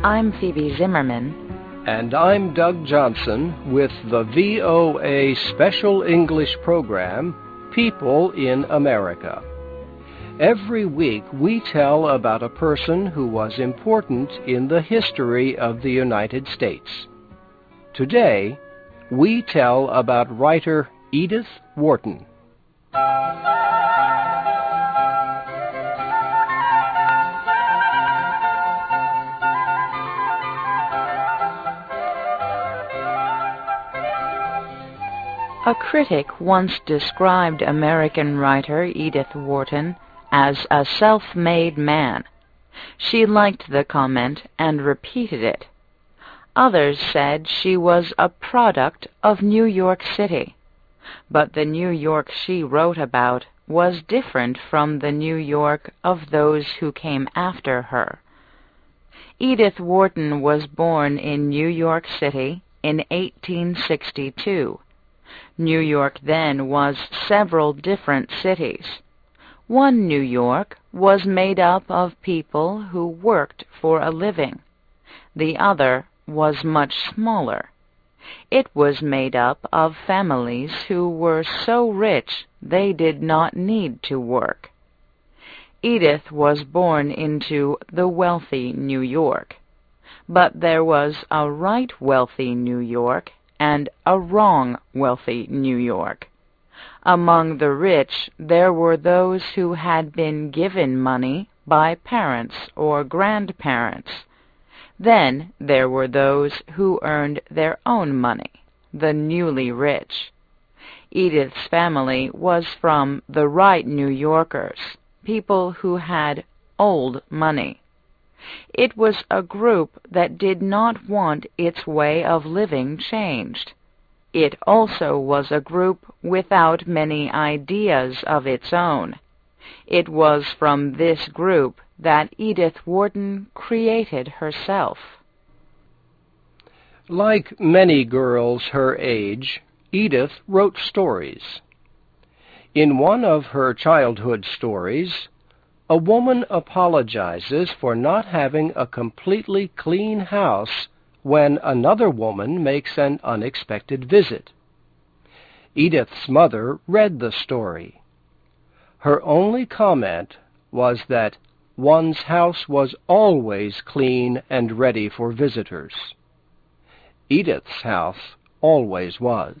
I'm Phoebe Zimmerman. And I'm Doug Johnson with the VOA Special English program, People in America. Every week we tell about a person who was important in the history of the United States. Today, we tell about writer Edith Wharton. A critic once described American writer Edith Wharton as a self-made man. She liked the comment and repeated it. Others said she was a product of New York City. But the New York she wrote about was different from the New York of those who came after her. Edith Wharton was born in New York City in 1862. New York then was several different cities. One New York was made up of people who worked for a living. The other was much smaller. It was made up of families who were so rich they did not need to work. Edith was born into the wealthy New York. But there was a right wealthy New York and a wrong wealthy New York. Among the rich there were those who had been given money by parents or grandparents. Then there were those who earned their own money, the newly rich. Edith's family was from the right New Yorkers, people who had old money. It was a group that did not want its way of living changed. It also was a group without many ideas of its own. It was from this group that Edith Wharton created herself. Like many girls her age, Edith wrote stories. In one of her childhood stories, a woman apologizes for not having a completely clean house when another woman makes an unexpected visit. Edith's mother read the story. Her only comment was that one's house was always clean and ready for visitors. Edith's house always was.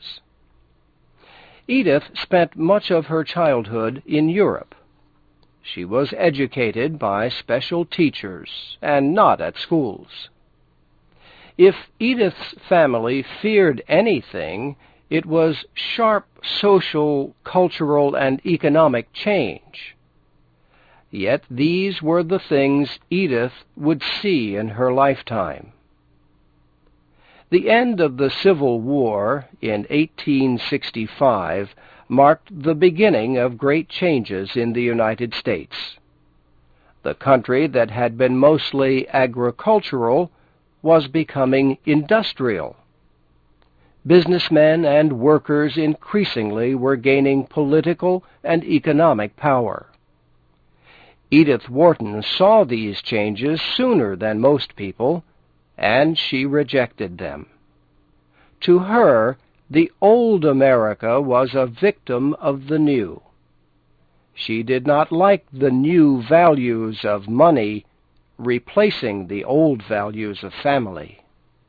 Edith spent much of her childhood in Europe. She was educated by special teachers and not at schools. If Edith's family feared anything, it was sharp social, cultural, and economic change. Yet these were the things Edith would see in her lifetime. The end of the Civil War in 1865 marked the beginning of great changes in the United States. The country that had been mostly agricultural was becoming industrial. Businessmen and workers increasingly were gaining political and economic power. Edith Wharton saw these changes sooner than most people, and she rejected them. To her, the old America was a victim of the new. She did not like the new values of money replacing the old values of family.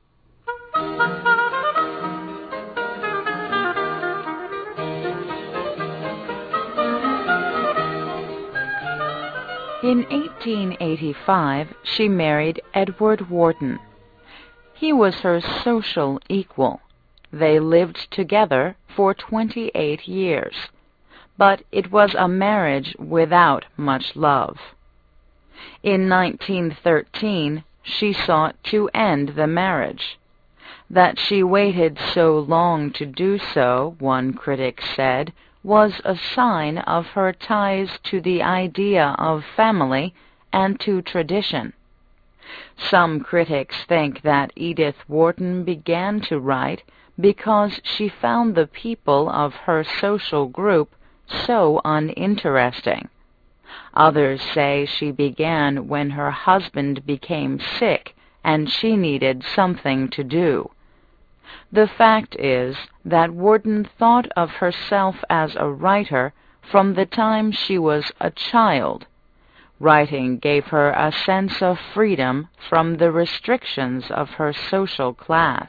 In 1885, she married Edward Wharton. He was her social equal. They lived together for 28 years, but it was a marriage without much love. In 1913, she sought to end the marriage. That she waited so long to do so, one critic said, was a sign of her ties to the idea of family and to tradition. Some critics think that Edith Wharton began to write because she found the people of her social group so uninteresting. Others say she began when her husband became sick and she needed something to do. The fact is that Wharton thought of herself as a writer from the time she was a child. Writing gave her a sense of freedom from the restrictions of her social class.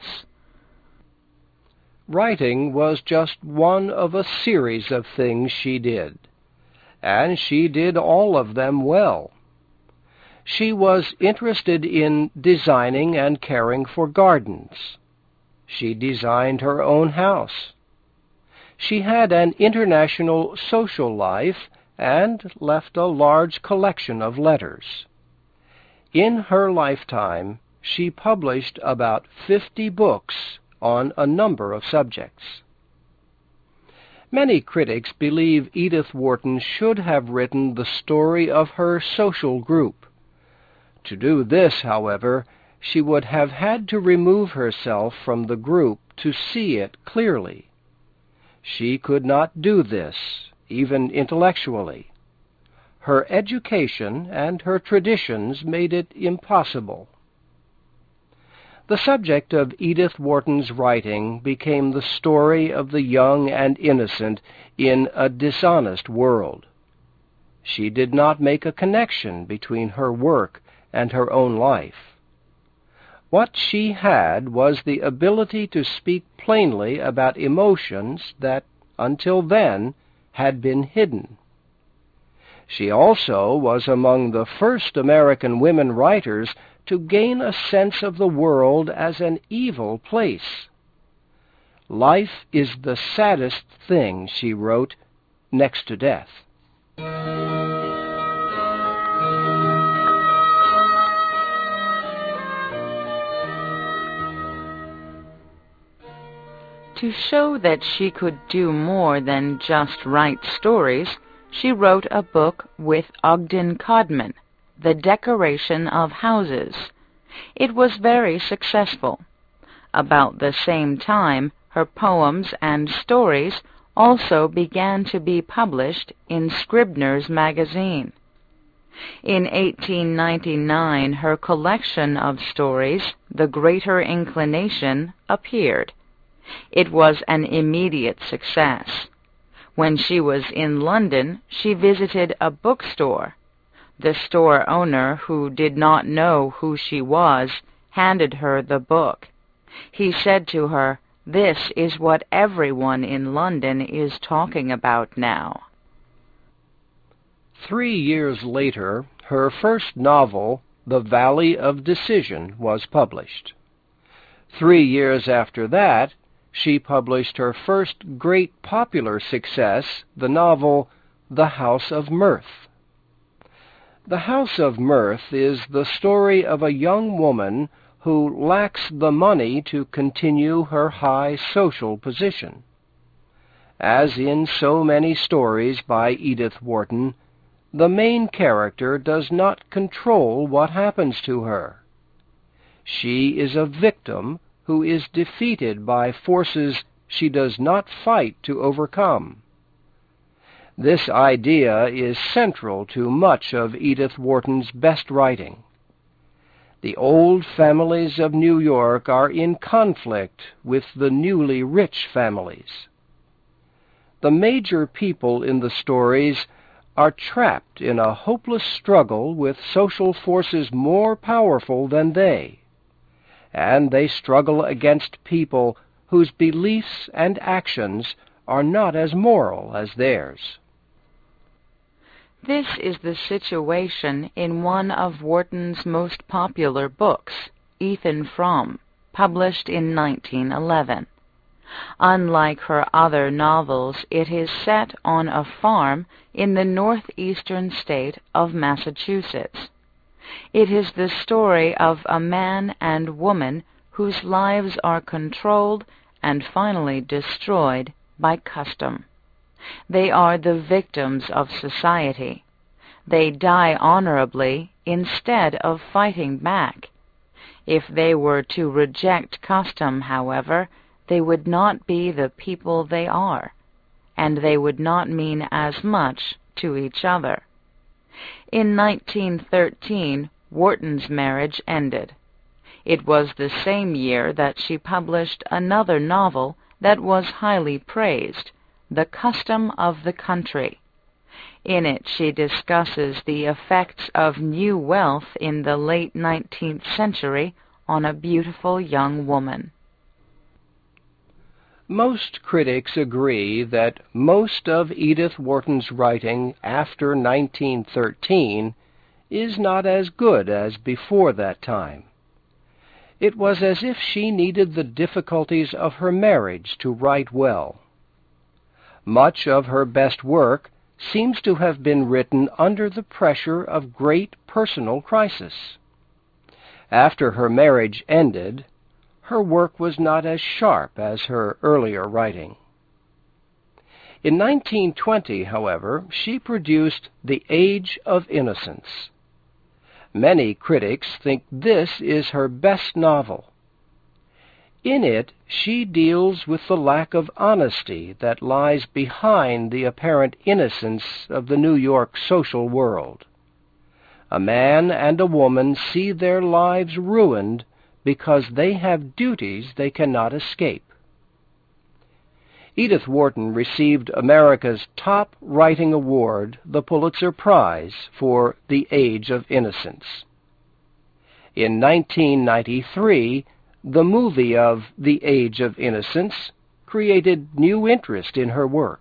Writing was just one of a series of things she did, and she did all of them well. She was interested in designing and caring for gardens. She designed her own house. She had an international social life and left a large collection of letters. In her lifetime, she published about 50 books on a number of subjects. Many critics believe Edith Wharton should have written the story of her social group. To do this, however, she would have had to remove herself from the group to see it clearly. She could not do this, even intellectually. Her education and her traditions made it impossible. The subject of Edith Wharton's writing became the story of the young and innocent in a dishonest world. She did not make a connection between her work and her own life. What she had was the ability to speak plainly about emotions that, until then, had been hidden. She also was among the first American women writers to gain a sense of the world as an evil place. Life is the saddest thing, she wrote, next to death. To show that she could do more than just write stories, she wrote a book with Ogden Codman, The Decoration of Houses. It was very successful. About the same time, her poems and stories also began to be published in Scribner's Magazine. In 1899, her collection of stories, The Greater Inclination, appeared. It was an immediate success. When she was in London, she visited a bookstore. The store owner, who did not know who she was, handed her the book. He said to her, "This is what everyone in London is talking about now." 3 years later, her first novel, The Valley of Decision, was published. 3 years after that, she published her first great popular success, the novel The House of Mirth. The House of Mirth is the story of a young woman who lacks the money to continue her high social position. As in so many stories by Edith Wharton, the main character does not control what happens to her. She is a victim who is defeated by forces she does not fight to overcome. This idea is central to much of Edith Wharton's best writing. The old families of New York are in conflict with the newly rich families. The major people in the stories are trapped in a hopeless struggle with social forces more powerful than they, and they struggle against people whose beliefs and actions are not as moral as theirs. This is the situation in one of Wharton's most popular books, Ethan Frome, published in 1911. Unlike her other novels, it is set on a farm in the northeastern state of Massachusetts. It is the story of a man and woman whose lives are controlled and finally destroyed by custom. They are the victims of society. They die honorably instead of fighting back. If they were to reject custom, however, they would not be the people they are, and they would not mean as much to each other. In 1913, Wharton's marriage ended. It was the same year that she published another novel that was highly praised, The Custom of the Country. In it she discusses the effects of new wealth in the late 19th century on a beautiful young woman. Most critics agree that most of Edith Wharton's writing after 1913 is not as good as before that time. It was as if she needed the difficulties of her marriage to write well. Much of her best work seems to have been written under the pressure of great personal crisis. After her marriage ended, her work was not as sharp as her earlier writing. In 1920, however, she produced The Age of Innocence. Many critics think this is her best novel. In it, she deals with the lack of honesty that lies behind the apparent innocence of the New York social world. A man and a woman see their lives ruined because they have duties they cannot escape. Edith Wharton received America's top writing award, the Pulitzer Prize, for The Age of Innocence. In 1993, the movie of The Age of Innocence created new interest in her work.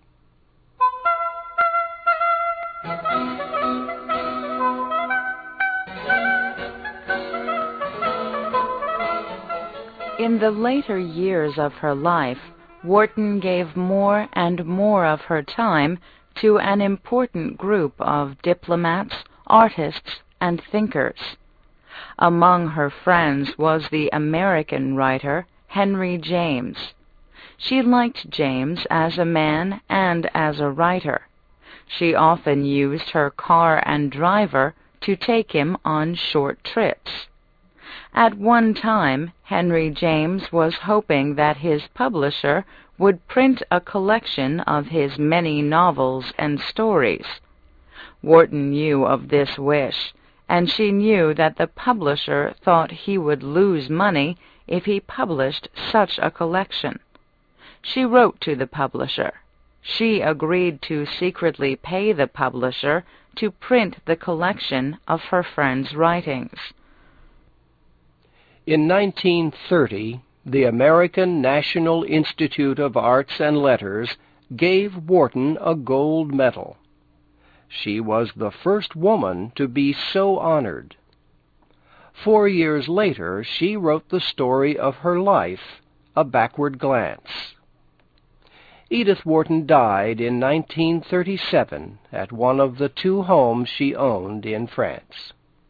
In the later years of her life, Wharton gave more and more of her time to an important group of diplomats, artists, and thinkers. Among her friends was the American writer Henry James. She liked James as a man and as a writer. She often used her car and driver to take him on short trips. At one time, Henry James was hoping that his publisher would print a collection of his many novels and stories. Wharton knew of this wish, and she knew that the publisher thought he would lose money if he published such a collection. She wrote to the publisher. She agreed to secretly pay the publisher to print the collection of her friend's writings. In 1930, the American National Institute of Arts and Letters gave Wharton a gold medal. She was the first woman to be so honored. 4 years later, she wrote the story of her life, A Backward Glance. Edith Wharton died in 1937 at one of the 2 homes she owned in France.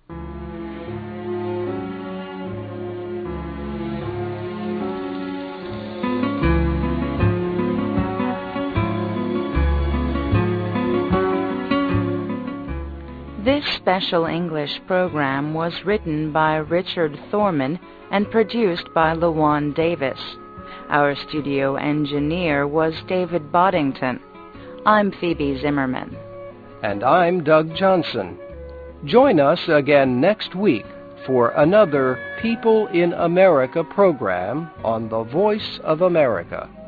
This special English program was written by Richard Thorman and produced by LaJuan Davis. Our studio engineer was David Boddington. I'm Phoebe Zimmerman. And I'm Doug Johnson. Join us again next week for another People in America program on the Voice of America.